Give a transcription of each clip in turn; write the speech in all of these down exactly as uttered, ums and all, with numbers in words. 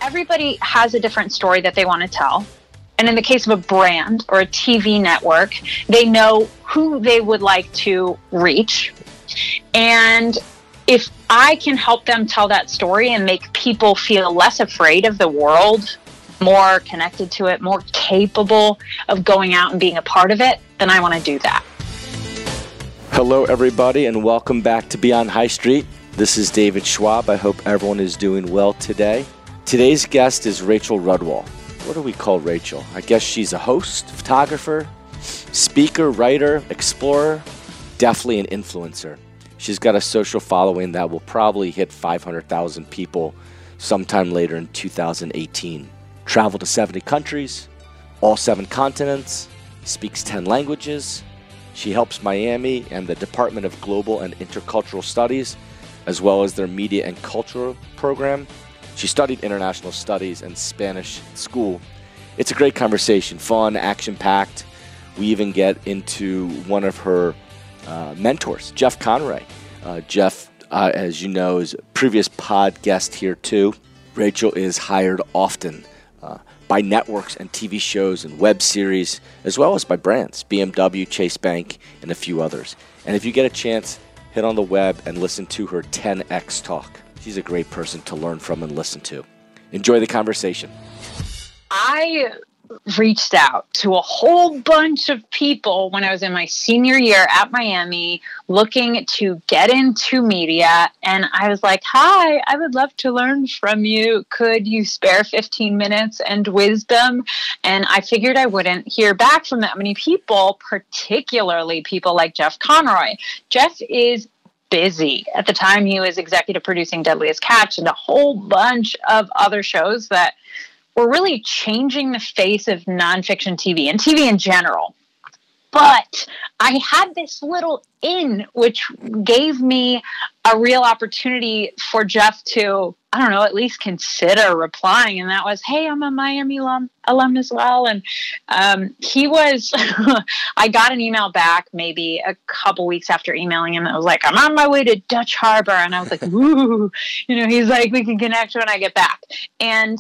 everybody has a different story that they want to tell. And in the case of a brand or a T V network, they know who they would like to reach. And if I can help them tell that story and make people feel less afraid of the world, more connected to it, more capable of going out and being a part of it, then I want to do that. Hello, everybody, and welcome back to Beyond High Street. This is David Schwab. I hope everyone is doing well today. Today's guest is Rachel Rudwall. What do we call Rachel? I guess she's a host, photographer, speaker, writer, explorer, definitely an influencer. She's got a social following that will probably hit five hundred thousand people sometime later in two thousand eighteen. Traveled to seventy countries, all seven continents, speaks ten languages. She helps Miami and the Department of Global and Intercultural Studies, as well as their media and cultural program. She studied international studies and Spanish at school. It's a great conversation, fun, action-packed. We even get into one of her uh, mentors, Jeff Conroy. Uh, Jeff, uh, as you know, is a previous pod guest here too. Rachel is hired often uh, by networks and T V shows and web series, as well as by brands, B M W, Chase Bank, and a few others. And if you get a chance, hit on the web and listen to her ten X talk. She's a great person to learn from and listen to. Enjoy the conversation. I reached out to a whole bunch of people when I was in my senior year at Miami looking to get into media. And I was like, hi, I would love to learn from you. Could you spare fifteen minutes and wisdom? And I figured I wouldn't hear back from that many people, particularly people like Jeff Conroy. Jeff is busy. At the time, he was executive producing Deadliest Catch and a whole bunch of other shows that were really changing the face of nonfiction T V and T V in general. But I had this little in, which gave me a real opportunity for Jeff to, I don't know, at least consider replying. And that was, hey, I'm a Miami alum, alum as well. And um, he was, I got an email back maybe a couple weeks after emailing him. That was like, I'm on my way to Dutch Harbor. And I was like, woo, you know, he's like, we can connect when I get back. And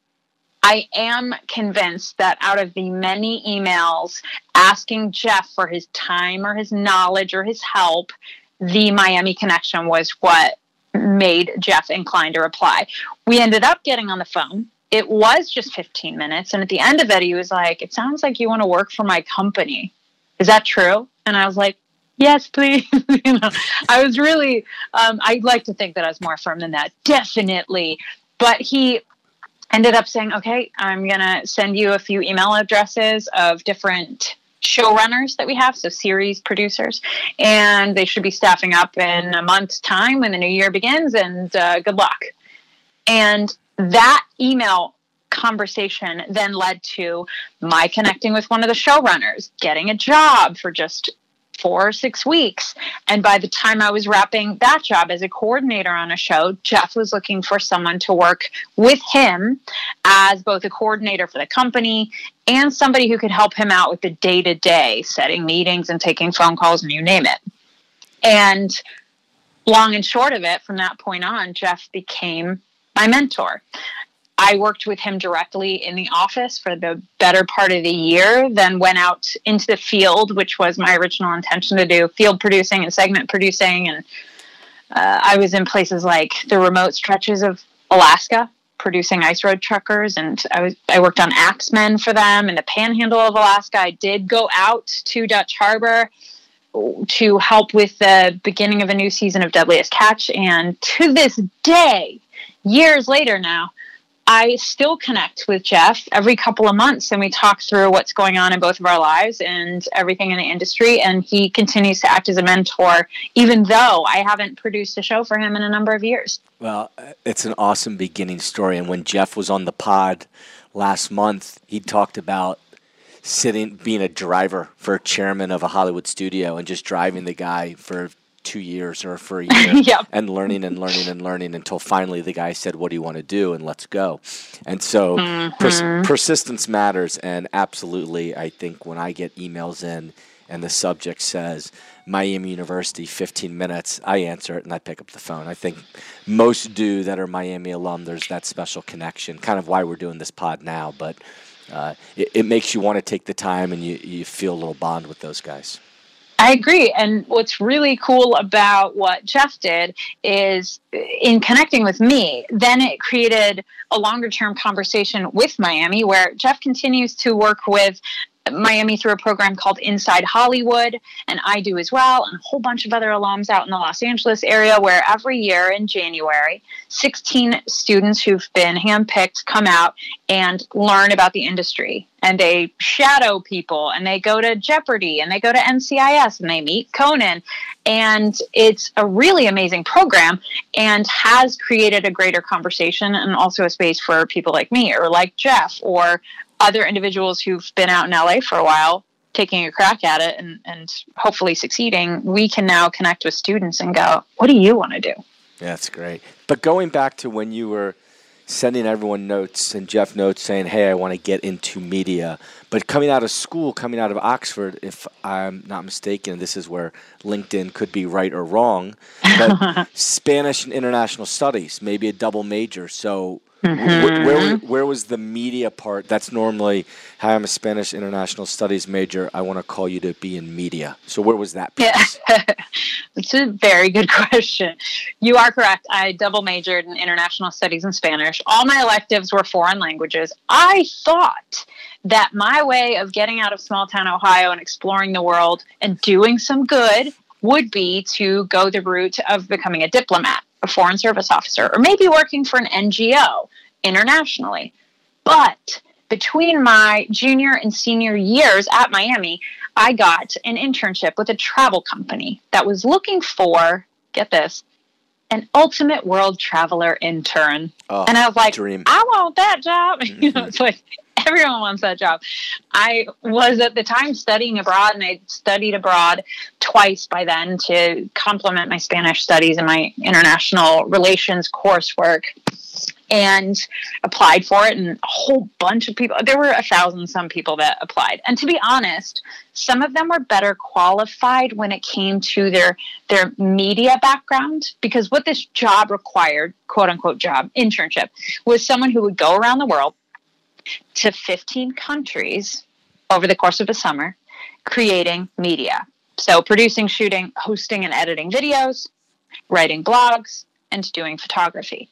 I am convinced that out of the many emails asking Jeff for his time or his knowledge or his help, the Miami connection was what made Jeff inclined to reply. We ended up getting on the phone. It was just fifteen minutes. And at the end of it, he was like, it sounds like you want to work for my company. Is that true? And I was like, yes, please. you know, I was really, um, I'd like to think that I was more firm than that. Definitely. But he ended up saying, okay, I'm going to send you a few email addresses of different showrunners that we have, so series producers, and they should be staffing up in a month's time when the new year begins, and uh, good luck. And that email conversation then led to my connecting with one of the showrunners, getting a job for just four or six weeks. And by the time I was wrapping that job as a coordinator on a show, Jeff was looking for someone to work with him as both a coordinator for the company and somebody who could help him out with the day-to-day, setting meetings and taking phone calls and you name it. And long and short of it, from that point on, Jeff became my mentor. I worked with him directly in the office for the better part of the year, then went out into the field, which was my original intention to do field producing and segment producing. And uh, I was in places like the remote stretches of Alaska, producing ice road truckers. And I was I worked on Axemen for them in the panhandle of Alaska. I did go out to Dutch Harbor to help with the beginning of a new season of Deadliest Catch. And to this day, years later now, I still connect with Jeff every couple of months and we talk through what's going on in both of our lives and everything in the industry. And he continues to act as a mentor, even though I haven't produced a show for him in a number of years. Well, it's an awesome beginning story. And when Jeff was on the pod last month, he talked about sitting, being a driver for a chairman of a Hollywood studio and just driving the guy for two years or for a year yep. and learning and learning and learning until finally the guy said, what do you want to do? And let's go. And so mm-hmm. pers- persistence matters. And absolutely, I think when I get emails in and the subject says Miami University, fifteen minutes, I answer it and I pick up the phone. I think most do that are Miami alum. There's that special connection, kind of why we're doing this pod now, but uh, it, it makes you want to take the time and you, you feel a little bond with those guys. I agree. And what's really cool about what Jeff did is in connecting with me, then it created a longer term conversation with Miami where Jeff continues to work with Miami through a program called Inside Hollywood, and I do as well, and a whole bunch of other alums out in the Los Angeles area where every year in January, sixteen students who've been handpicked come out and learn about the industry. And they shadow people, and they go to Jeopardy, and they go to N C I S, and they meet Conan. And it's a really amazing program and has created a greater conversation and also a space for people like me or like Jeff or other individuals who've been out in L A for a while, taking a crack at it and, and hopefully succeeding. We can now connect with students and go, what do you want to do? Yeah, that's great. But going back to when you were sending everyone notes and Jeff notes saying, hey, I want to get into media, but coming out of school, coming out of Oxford, if I'm not mistaken, this is where LinkedIn could be right or wrong, but Spanish and international studies, maybe a double major. So Mm-hmm. Where, where where was the media part? That's normally, hi, I'm a Spanish international studies major. I want to call you to be in media. So where was that piece? Yeah. That's a very good question. You are correct. I double majored in international studies and Spanish. All my electives were foreign languages. I thought that my way of getting out of small town Ohio and exploring the world and doing some good would be to go the route of becoming a diplomat, a foreign service officer, or maybe working for an N G O internationally. But between my junior and senior years at Miami, I got an internship with a travel company that was looking for, get this, an ultimate world traveler intern. Oh, and I was like, dream. I want that job. Mm-hmm. You know, it's like everyone wants that job. I was at the time studying abroad, and I studied abroad twice by then to complement my Spanish studies and my international relations coursework, and applied for it. And a whole bunch of people, there were a thousand some people that applied. And to be honest, some of them were better qualified when it came to their, their media background, because what this job required, quote unquote job, internship, was someone who would go around the world to fifteen countries over the course of a summer, creating media. So producing, shooting, hosting, and editing videos, writing blogs, and doing photography.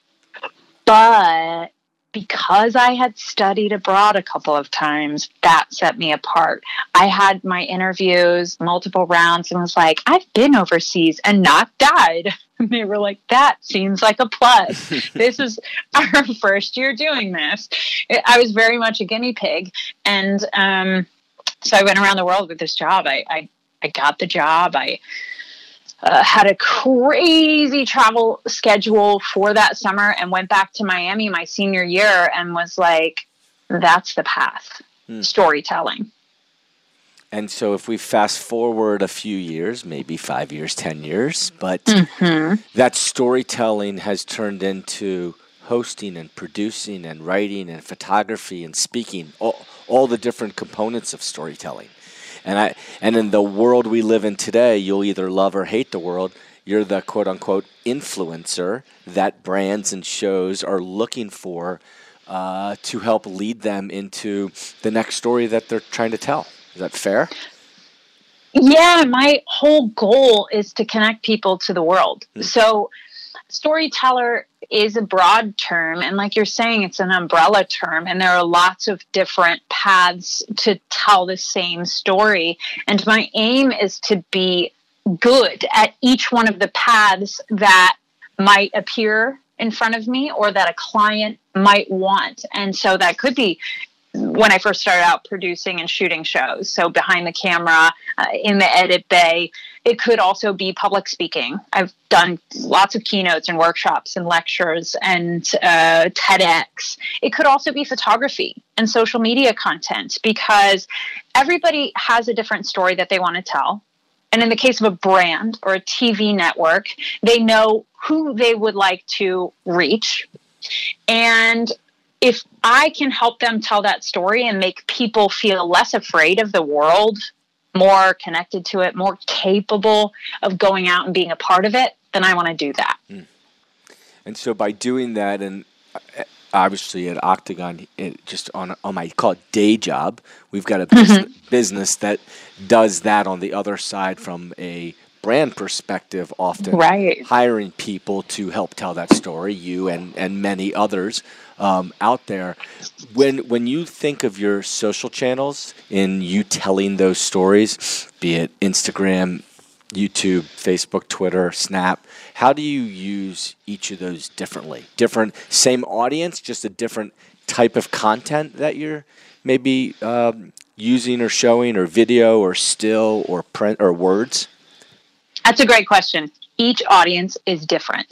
But because I had studied abroad a couple of times, that set me apart. I had my interviews, multiple rounds, and was like, I've been overseas and not died. And they were like, that seems like a plus. This is our first year doing this. I was very much a guinea pig. And um, so I went around the world with this job. I, I, I got the job. I uh, had a crazy travel schedule for that summer and went back to Miami my senior year and was like, that's the path. Hmm. Storytelling. And so if we fast forward a few years, maybe five years, ten years, but mm-hmm. that storytelling has turned into hosting and producing and writing and photography and speaking, all, all the different components of storytelling. And I and in the world we live in today, you'll either love or hate the world. You're the quote-unquote influencer that brands and shows are looking for uh, to help lead them into the next story that they're trying to tell. Is that fair? Yeah, my whole goal is to connect people to the world. Mm. So storyteller is a broad term. And like you're saying, it's an umbrella term. And there are lots of different paths to tell the same story. And my aim is to be good at each one of the paths that might appear in front of me or that a client might want. And so that could be when I first started out producing and shooting shows. So behind the camera, uh, in the edit bay. It could also be public speaking. I've done lots of keynotes and workshops and lectures and uh, TEDx. It could also be photography and social media content, because everybody has a different story that they want to tell. And in the case of a brand or a T V network, they know who they would like to reach. And if I can help them tell that story and make people feel less afraid of the world more connected to it, more capable of going out and being a part of it, then I want to do that. Mm. And so by doing that, and obviously at Octagon, it just on on my call it day job, we've got a business, mm-hmm. business that does that on the other side from a brand perspective, often right. hiring people to help tell that story, you and, and many others um, out there. When when you think of your social channels in you telling those stories, be it Instagram, YouTube, Facebook, Twitter, Snap, how do you use each of those differently? Different, same audience, just a different type of content that you're maybe um, using or showing, or video or still or print or words? That's a great question. Each audience is different.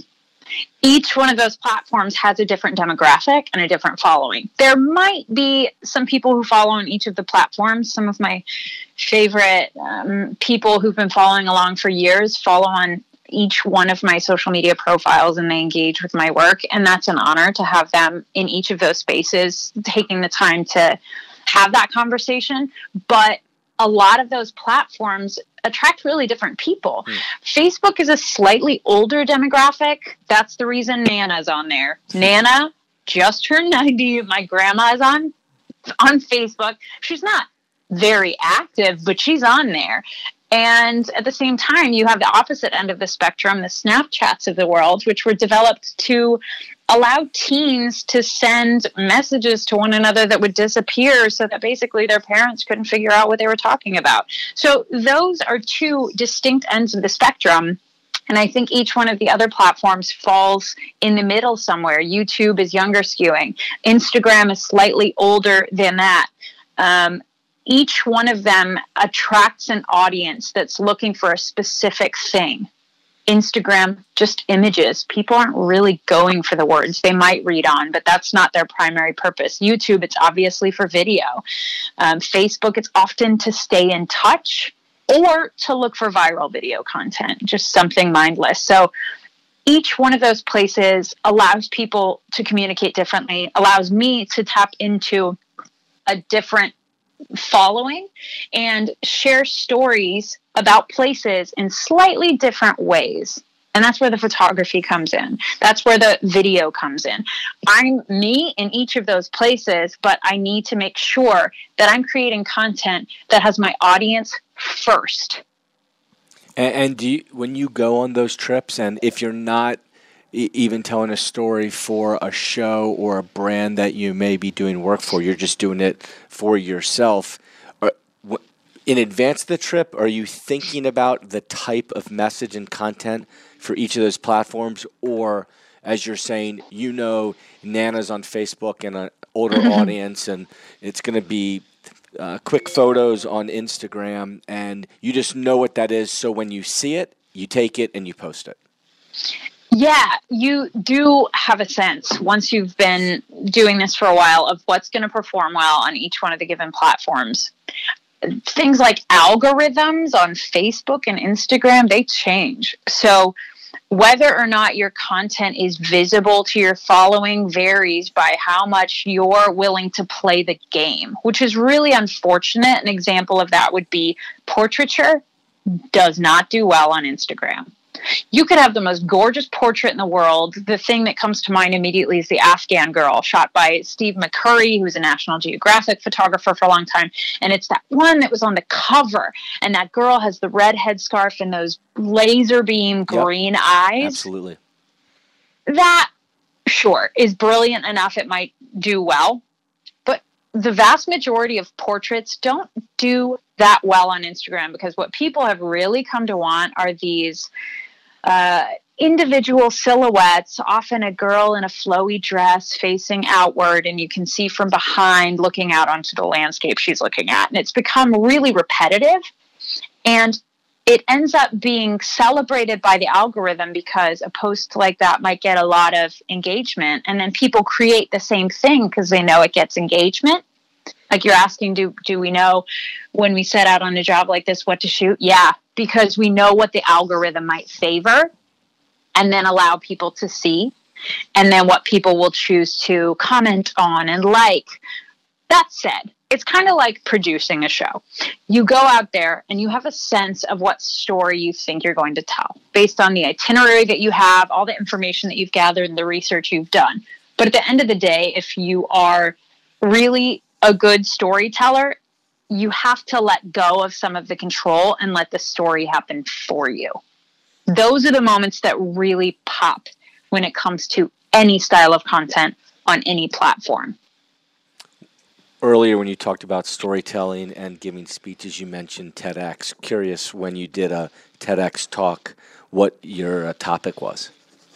Each one of those platforms has a different demographic and a different following. There might be some people who follow on each of the platforms. Some of my favorite um, people who've been following along for years follow on each one of my social media profiles, and they engage with my work. And that's an honor to have them in each of those spaces, taking the time to have that conversation. But a lot of those platforms attract really different people. Mm. Facebook is a slightly older demographic. That's the reason Nana's on there. Nana just turned ninety. My grandma is on on Facebook. She's not very active, but she's on there. And at the same time, you have the opposite end of the spectrum, the Snapchats of the world, which were developed to allow teens to send messages to one another that would disappear so that basically their parents couldn't figure out what they were talking about. So those are two distinct ends of the spectrum. And I think each one of the other platforms falls in the middle somewhere. YouTube is younger skewing. Instagram is slightly older than that. Um, each one of them attracts an audience that's looking for a specific thing. Instagram, just images. People aren't really going for the words. They might read on, but that's not their primary purpose. YouTube, it's obviously for video. Um, Facebook, it's often to stay in touch or to look for viral video content, just something mindless. So each one of those places allows people to communicate differently, allows me to tap into a different following and share stories about places in slightly different ways. And that's where the photography comes in. That's where the video comes in. I'm me in each of those places, but I need to make sure that I'm creating content that has my audience first. And, and do you, when you go on those trips, and if you're not e- even telling a story for a show or a brand that you may be doing work for, you're just doing it for yourself, or, w- in advance of the trip, are you thinking about the type of message and content for each of those platforms? Or, as you're saying, you know Nana's on Facebook and an older audience, and it's going to be uh, quick photos on Instagram, and you just know what that is, so when you see it, you take it and you post it? Yeah, you do have a sense once you've been doing this for a while of what's going to perform well on each one of the given platforms. Things like algorithms on Facebook and Instagram, they change. So whether or not your content is visible to your following varies by how much you're willing to play the game, which is really unfortunate. An example of that would be portraiture does not do well on Instagram. You could have the most gorgeous portrait in the world. The thing that comes to mind immediately is the Afghan girl, shot by Steve McCurry, who's a National Geographic photographer for a long time. And it's that one that was on the cover. And that girl has the red headscarf and those laser beam green yep, eyes. Absolutely. That, sure, is brilliant enough. It might do well. But the vast majority of portraits don't do that well on Instagram, because what people have really come to want are these Uh, individual silhouettes, often a girl in a flowy dress facing outward, and you can see from behind looking out onto the landscape she's looking at. And it's become really repetitive, and it ends up being celebrated by the algorithm because a post like that might get a lot of engagement, and then people create the same thing because they know it gets engagement. Like you're asking, do do we know when we set out on a job like this what to shoot? Yeah, because we know what the algorithm might favor and then allow people to see, and then what people will choose to comment on and like. That said, it's kind of like producing a show. You go out there and you have a sense of what story you think you're going to tell based on the itinerary that you have, all the information that you've gathered, and the research you've done. But at the end of the day, if you are really a good storyteller, you have to let go of some of the control and let the story happen for you. Those are the moments that really pop when it comes to any style of content on any platform. Earlier, when you talked about storytelling and giving speeches, you mentioned TEDx. Curious, when you did a TEDx talk, what your uh, topic was?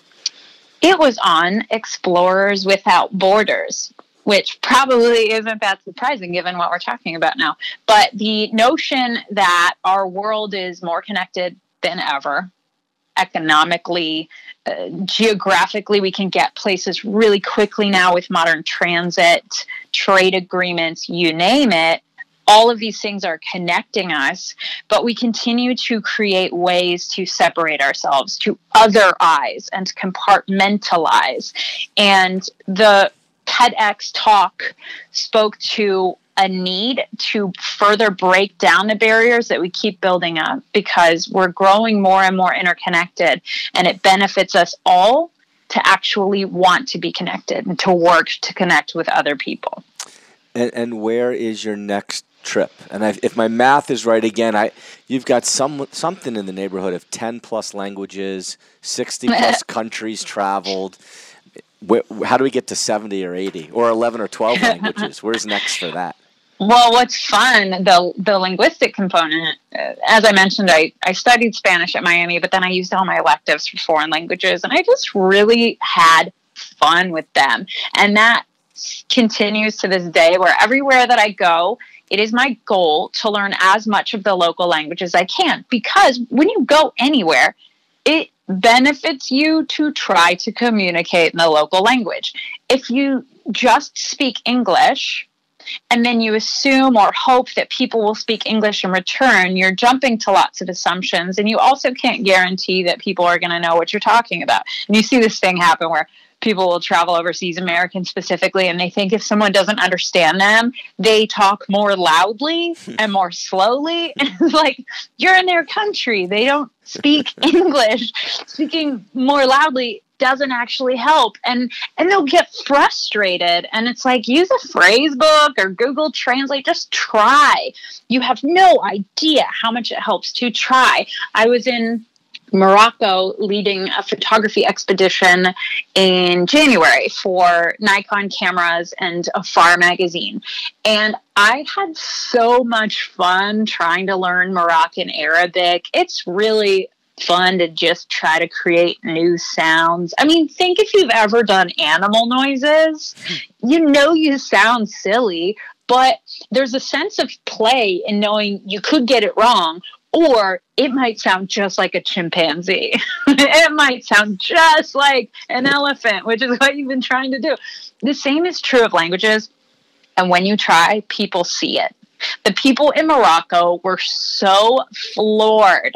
It was on Explorers Without Borders, which probably isn't that surprising given what we're talking about now. But the notion that our world is more connected than ever, economically, uh, geographically, we can get places really quickly now with modern transit, trade agreements, you name it. All of these things are connecting us, but we continue to create ways to separate ourselves, to otherize and compartmentalize. And the TEDx talk spoke to a need to further break down the barriers that we keep building up, because we're growing more and more interconnected, and it benefits us all to actually want to be connected and to work to connect with other people. And, and where is your next trip? And I, if my math is right, again, I you've got some something in the neighborhood of ten plus languages, sixty plus countries traveled. Where, how do we get to seventy or eighty or eleven or twelve languages? Where's next for that? Well, what's fun, the the linguistic component, uh, as I mentioned, I, I studied Spanish at Miami, but then I used all my electives for foreign languages, and I just really had fun with them. And that continues to this day, where everywhere that I go, it is my goal to learn as much of the local language as I can, because when you go anywhere, it benefits you to try to communicate in the local language. If you just speak English and then you assume or hope that people will speak English in return, you're jumping to lots of assumptions, and you also can't guarantee that people are going to know what you're talking about. And you see this thing happen where people will travel overseas, Americans specifically, and they think if someone doesn't understand them, they talk more loudly and more slowly. And it's like, you're in their country. They don't speak English. Speaking more loudly doesn't actually help. And and they'll get frustrated. And it's like, use a phrase book or Google Translate. Just try. You have no idea how much it helps to try. I was in Morocco leading a photography expedition in January for Nikon cameras and a Afar magazine. And I had so much fun trying to learn Moroccan Arabic. It's really fun to just try to create new sounds. I mean, think if you've ever done animal noises, you know you sound silly, but there's a sense of play in knowing you could get it wrong, or it might sound just like a chimpanzee. It might sound just like an elephant, which is what you've been trying to do. The same is true of languages. And when you try, people see it. The people in Morocco were so floored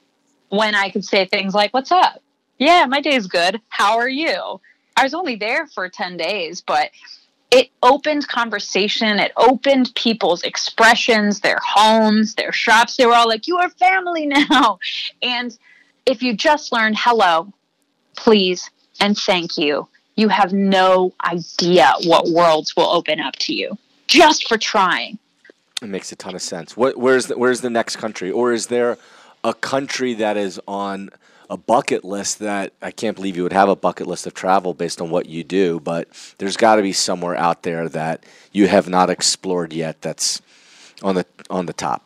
when I could say things like, "What's up? Yeah, my day's good. How are you?" I was only there for ten days, but it opened conversation. It opened people's expressions, their homes, their shops. They were all like, "You are family now." And if you just learned hello, please, and thank you, you have no idea what worlds will open up to you just for trying. It makes a ton of sense. What, where's the, where's the next country? Or is there a country that is on a bucket list that I can't believe you would have a bucket list of travel based on what you do, but there's got to be somewhere out there that you have not explored yet that's on the on the top?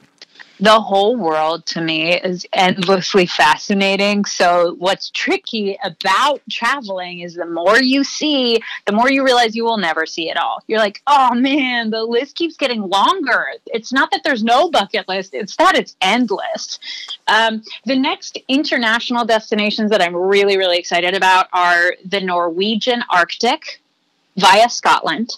The whole world to me is endlessly fascinating. So what's tricky about traveling is the more you see, the more you realize you will never see it all. You're like, oh man, the list keeps getting longer. It's not that there's no bucket list. It's that it's endless. Um, the next international destinations that I'm really, really excited about are the Norwegian Arctic via Scotland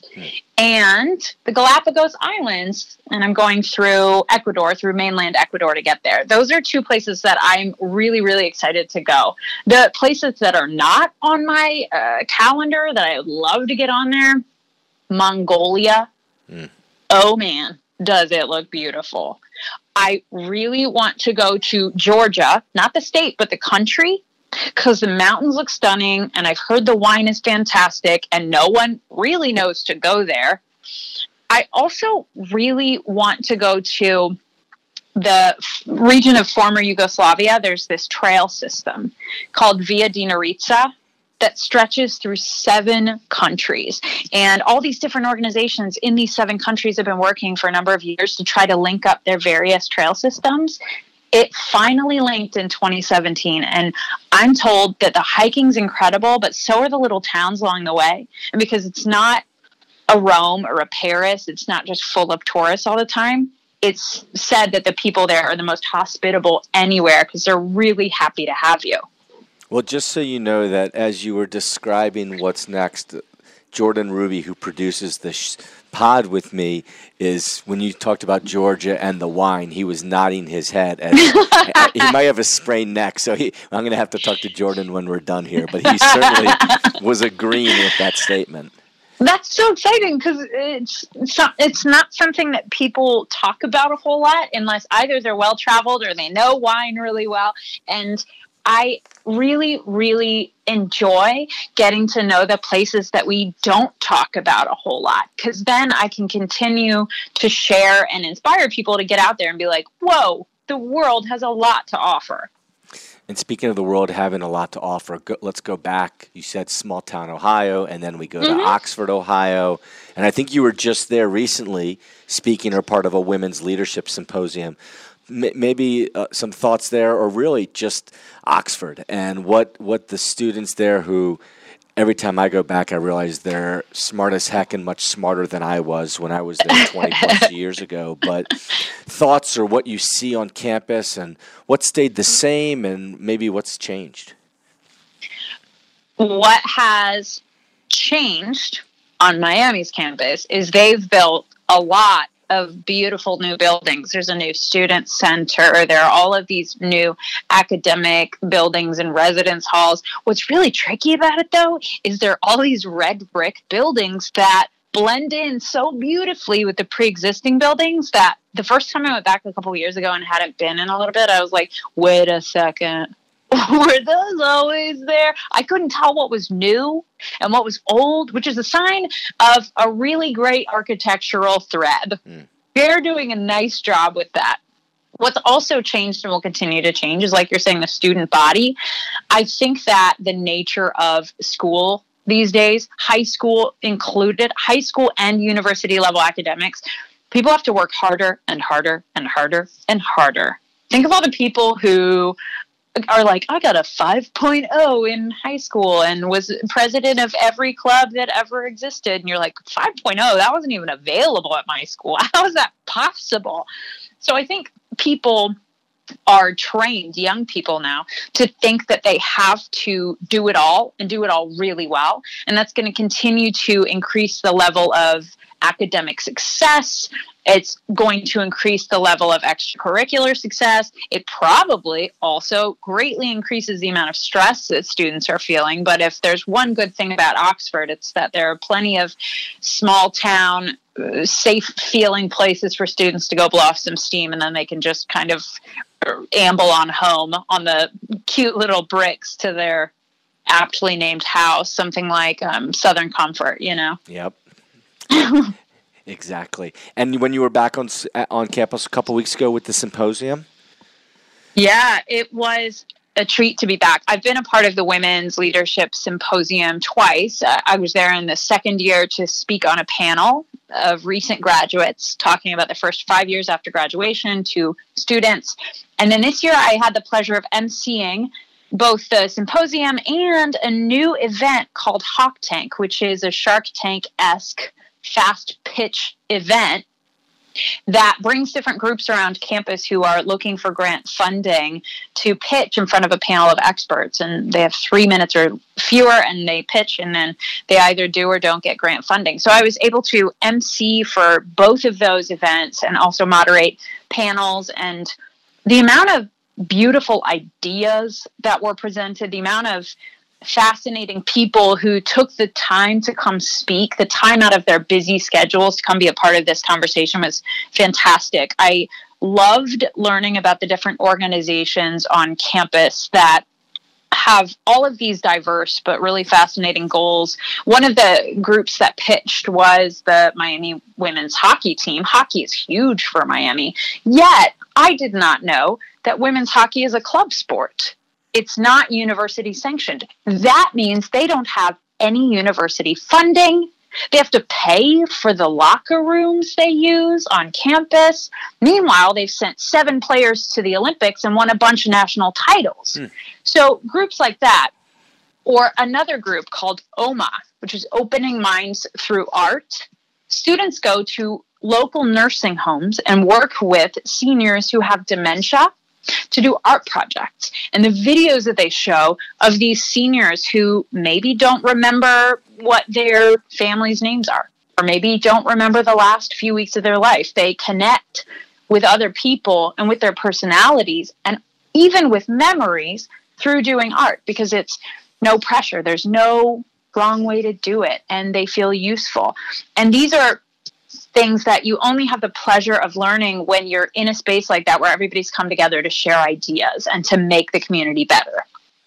and the Galapagos Islands. And I'm going through Ecuador, through mainland Ecuador to get there. Those are two places that I'm really, really excited to go. The places that are not on my uh, calendar that I would love to get on there, Mongolia. Mm. oh man, does it look beautiful. I really want to go to Georgia, not the state, but the country, because the mountains look stunning, and I've heard the wine is fantastic, and no one really knows to go there. I also really want to go to the f- region of former Yugoslavia. There's this trail system called Via Dinarica that stretches through seven countries. And all these different organizations in these seven countries have been working for a number of years to try to link up their various trail systems. It finally linked in twenty seventeen, and I'm told that the hiking's incredible, but so are the little towns along the way. And because it's not a Rome or a Paris, it's not just full of tourists all the time, it's said that the people there are the most hospitable anywhere because they're really happy to have you. Well, just so you know that as you were describing what's next, Jordan Ruby, who produces this pod with me, is when you talked about Georgia and the wine, he was nodding his head. And he might have a sprained neck, so he, I'm going to have to talk to Jordan when we're done here. But he certainly was agreeing with that statement. That's so exciting because it's, it's, not, it's not something that people talk about a whole lot unless either they're well-traveled or they know wine really well. And I really, really enjoy getting to know the places that we don't talk about a whole lot, because then I can continue to share and inspire people to get out there and be like, whoa, the world has a lot to offer. And speaking of the world having a lot to offer, go, let's go back. You said small town Ohio, and then we go mm-hmm. to Oxford, Ohio. And I think you were just there recently speaking or part of a women's leadership symposium. Maybe uh, some thoughts there, or really just Oxford and what, what the students there who every time I go back I realize they're smart as heck and much smarter than I was when I was there twenty plus years ago. But thoughts or what you see on campus and what stayed the same and maybe what's changed? What has changed on Miami's campus is they've built a lot of beautiful new buildings. There's a new student center. There are all of these new academic buildings and residence halls. What's really tricky about it, though, is there are all these red brick buildings that blend in so beautifully with the pre-existing buildings that the first time I went back a couple of years ago and hadn't been in a little bit, I was like, wait a second. Were those always there? I couldn't tell what was new and what was old, which is a sign of a really great architectural thread. Mm. They're doing a nice job with that. What's also changed and will continue to change is, like you're saying, the student body. I think that the nature of school these days, high school included, high school and university level academics, people have to work harder and harder and harder and harder. Think of all the people who are like, I got a five point oh in high school and was president of every club that ever existed. And you're like, five point oh, that wasn't even available at my school. How is that possible? So I think people are trained, young people now, to think that they have to do it all and do it all really well. And that's going to continue to increase the level of academic success. It's going to increase the level of extracurricular success. It probably also greatly increases the amount of stress that students are feeling. But if there's one good thing about Oxford, it's that there are plenty of small town, uh, safe feeling places for students to go blow off some steam, and then they can just kind of amble on home on the cute little bricks to their aptly named house, something like um, Southern Comfort, you know? Yep. Exactly. And when you were back on on campus a couple weeks ago with the symposium? Yeah, it was a treat to be back. I've been a part of the Women's Leadership Symposium twice. Uh, I was there in the second year to speak on a panel of recent graduates talking about the first five years after graduation to students. And then this year I had the pleasure of emceeing both the symposium and a new event called Hawk Tank, which is a Shark Tank-esque fast pitch event that brings different groups around campus who are looking for grant funding to pitch in front of a panel of experts. And they have three minutes or fewer, and they pitch, and then they either do or don't get grant funding. So I was able to emcee for both of those events and also moderate panels. And the amount of beautiful ideas that were presented, the amount of fascinating people who took the time to come speak, the time out of their busy schedules to come be a part of this conversation was fantastic. I loved learning about the different organizations on campus that have all of these diverse but really fascinating goals. One of the groups that pitched was the Miami women's hockey team. Hockey is huge for Miami, yet I did not know that women's hockey is a club sport. It's not university sanctioned. That means they don't have any university funding. They have to pay for the locker rooms they use on campus. Meanwhile, they've sent seven players to the Olympics and won a bunch of national titles. Hmm. So groups like that, or another group called O M A, which is Opening Minds Through Art. Students go to local nursing homes and work with seniors who have dementia to do art projects. And the videos that they show of these seniors who maybe don't remember what their family's names are, or maybe don't remember the last few weeks of their life. They connect with other people and with their personalities and even with memories through doing art, because it's no pressure. There's no wrong way to do it, and they feel useful. And these are things that you only have the pleasure of learning when you're in a space like that, where everybody's come together to share ideas and to make the community better.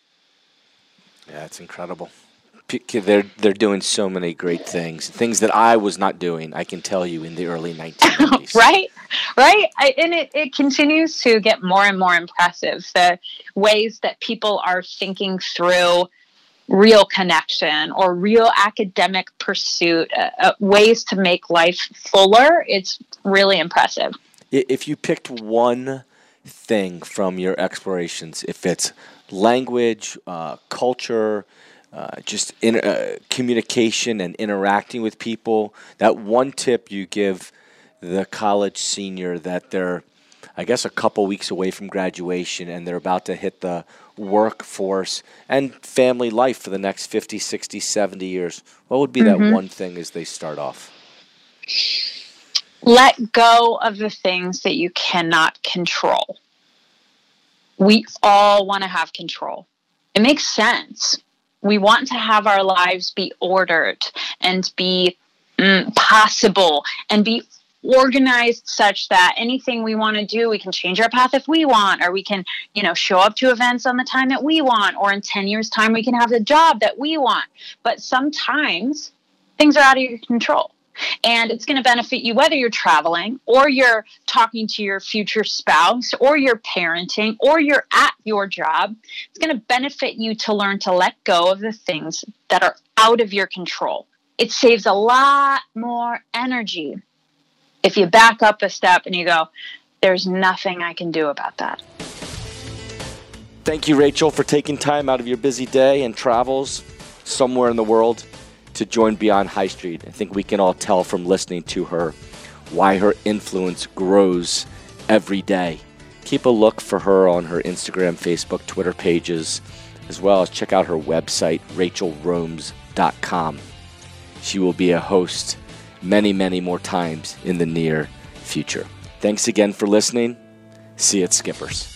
Yeah, it's incredible. They're they're doing so many great things, things that I was not doing, I can tell you, in the early nineteen nineties. Right, right. I, and it, it continues to get more and more impressive, the ways that people are thinking through real connection or real academic pursuit, uh, uh, ways to make life fuller. It's really impressive. If you picked one thing from your explorations, if it's language, uh, culture, uh, just in, uh, communication and interacting with people, that one tip you give the college senior that they're, I guess, a couple weeks away from graduation and they're about to hit the workforce and family life for the next fifty, sixty, seventy years, what would be mm-hmm. that one thing as they start off? Let go of the things that you cannot control. We all want to have control. It makes sense. We want to have our lives be ordered and be mm, possible and be organized such that anything we want to do, we can change our path if we want, or we can, you know, show up to events on the time that we want, or in ten years time, we can have the job that we want. But sometimes things are out of your control, and it's going to benefit you whether you're traveling or you're talking to your future spouse or you're parenting or you're at your job. It's going to benefit you to learn to let go of the things that are out of your control. It saves a lot more energy if you back up a step and you go, there's nothing I can do about that. Thank you, Rachel, for taking time out of your busy day and travels somewhere in the world to join Beyond High Street. I think we can all tell from listening to her why her influence grows every day. Keep a look for her on her Instagram, Facebook, Twitter pages, as well as check out her website, rachel romes dot com. She will be a host many, many more times in the near future. Thanks again for listening. See you at Skippers.